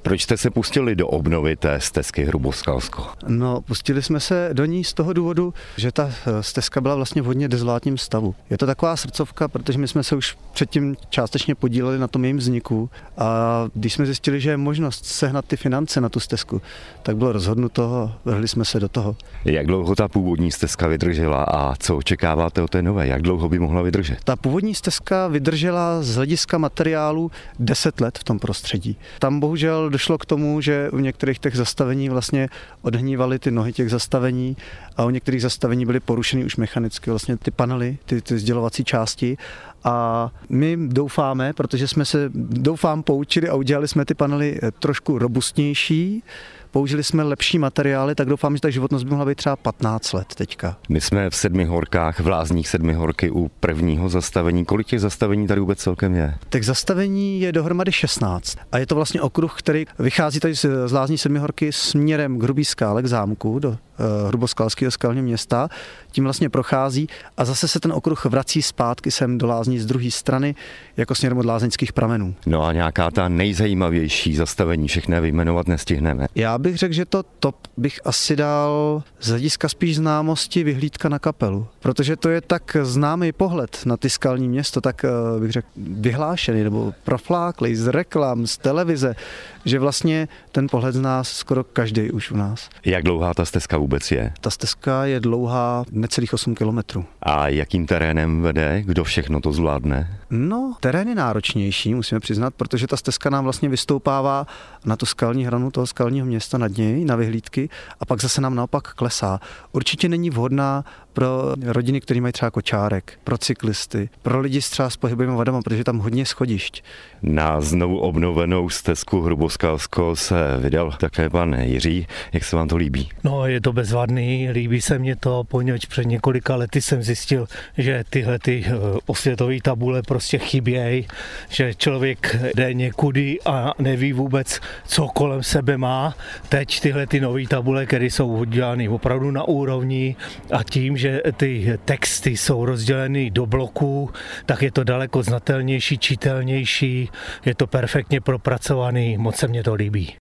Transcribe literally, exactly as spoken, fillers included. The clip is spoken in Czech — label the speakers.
Speaker 1: Proč jste se pustili do obnovy té stezky Hruboskalsko?
Speaker 2: No, pustili jsme se do ní z toho důvodu, že ta stezka byla vlastně v hodně dezolátním stavu. Je to taková srdcovka, protože my jsme se už předtím částečně podíleli na tom jejím vzniku a když jsme zjistili, že je možnost sehnat ty finance na tu stezku, tak bylo rozhodnuto a vrhli jsme se do toho.
Speaker 1: Jak dlouho ta původní stezka vydržela a co očekáváte o té nové? Jak dlouho by mohla vydržet?
Speaker 2: Ta původní stezka vydržela z hlediska materiálu deset let v tom prostředí. Tam bohužel došlo k tomu, že u některých těch zastavení vlastně odhnívaly ty nohy těch zastavení a u některých zastavení byly porušeny už mechanicky vlastně ty panely, ty, ty sdělovací části. A my doufáme, protože jsme se doufám poučili a udělali jsme ty panely trošku robustnější, použili jsme lepší materiály, tak doufám, že ta životnost by mohla být třeba patnáct let teďka.
Speaker 1: My jsme v Sedmihorkách, v Lázních Sedmihorky u prvního zastavení. Kolik těch zastavení tady vůbec celkem je?
Speaker 2: Tak zastavení je dohromady šestnáct a je to vlastně okruh, který vychází tady z Lázní Sedmihorky směrem k Hrubý Skále, k zámku, do uh, Hruboskalského skalního města. Tím vlastně prochází a zase se ten okruh vrací zpátky sem do Lázní z druhé strany, jako směrem od Lázeňských pramenů.
Speaker 1: No a nějaká ta nejzajímavější zastavení, všechny vyjmenovat nestihneme.
Speaker 2: Já bych řekl, že to top bych asi dal z hlediska spíš známosti vyhlídka na Kapelu, protože to je tak známý pohled na ty skalní město, tak bych řekl vyhlášený nebo profláklý z reklam, z televize, že vlastně ten pohled zná skoro každý už u nás.
Speaker 1: Jak dlouhá ta stezka vůbec je?
Speaker 2: Ta stezka je dlouhá necelých osm kilometrů.
Speaker 1: A jakým terénem vede? Kdo všechno to zvládne?
Speaker 2: No, terén je náročnější, musíme přiznat, protože ta stezka nám vlastně vystoupává na tu skalní hranu toho skalního města nad něj, na vyhlídky, a pak zase nám naopak klesá. Určitě není vhodná pro rodiny, které mají třeba kočárek, pro cyklisty, pro lidi třeba s pohybovými vadama, protože je tam hodně schodišť.
Speaker 1: Na znovu obnovenou stezku Hruboskalsko se vydal také pan Jiří. Jak se vám to líbí?
Speaker 3: No, je to bezvadný, líbí se mně to, poněvadž před několika lety jsem zjistil, že tyhle ty osvětové tabule prostě chybějí, že člověk jde někudy a neví vůbec, co kolem sebe má. Teď tyhle ty nové tabule, které jsou udělány opravdu na úrovni a tím, že ty texty jsou rozděleny do bloků, tak je to daleko znatelnější, čitelnější, je to perfektně propracovaný, moc se mně to líbí.